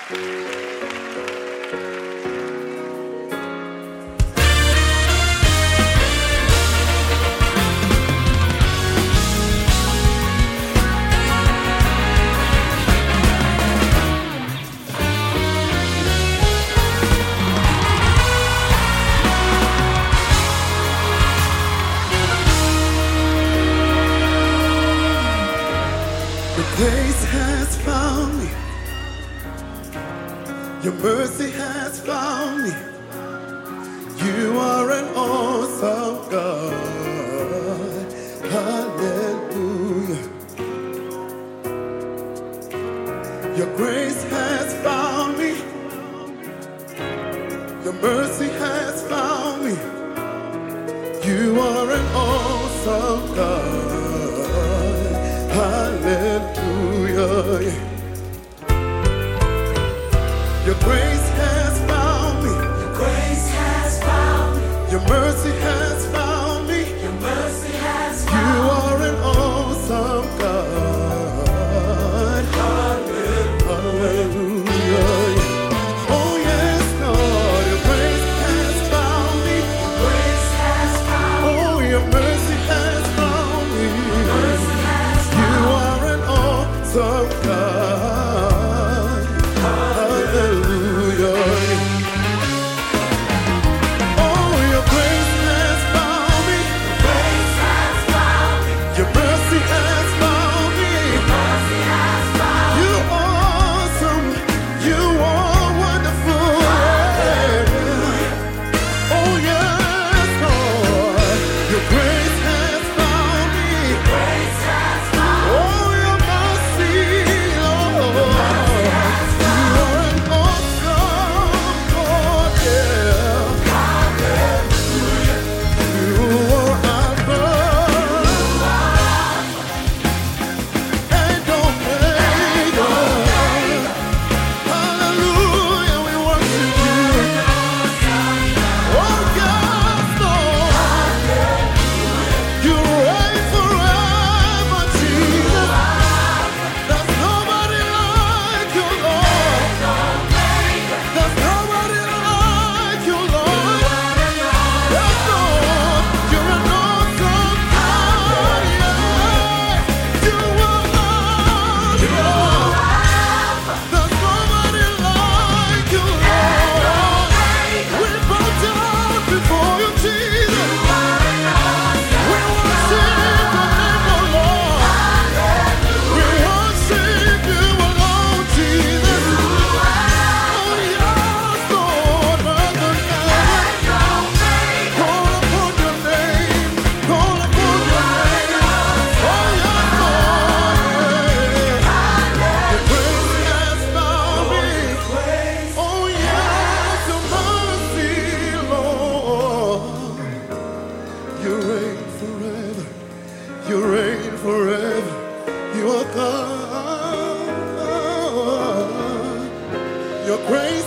Grace has found me. Your mercy has found me. You are an awesome God. Hallelujah. Your grace has found me. Your mercy has found me. You are an awesome God. Hallelujah. Your grace has found me. Your grace has found me. Your mercy has found me. Your mercy has You found me. are an awesome God. Hallelujah. Oh yes, Lord. Your grace has found me. Your grace has found me. Oh, your mercy has found me. Mercy has You found me. are an awesome God. Hallelujah. Oh, your grace has found me. Grace has found me. Your mercy has found me. Mercy has found me. You are awesome. You are wonderful. Oh, yes, Lord. Your grace has found me. Grace has found me. Oh, your mercy, Lord. You are an awesome God, yeah. You are Alpha and Omega. Hallelujah, we worship you. Oh, yes, Lord. You reign forever, Jesus. There's nobody like you, Lord. There's nobody like you, Lord. Yes, Lord. You're an awesome God, yeah. You are Alpha. There's nobody like you, Lord. We bow down before you, Jesus. We worship your name, O Lord. We worship you alone, Jesus. Oh, yes, Lord, Mother God. Call upon your name. Call upon your name. Oh, yes, Lord. Your grace has found me. Oh, yes, your mercy, Lord. You reign forever. You reign forever. You are God. Your grace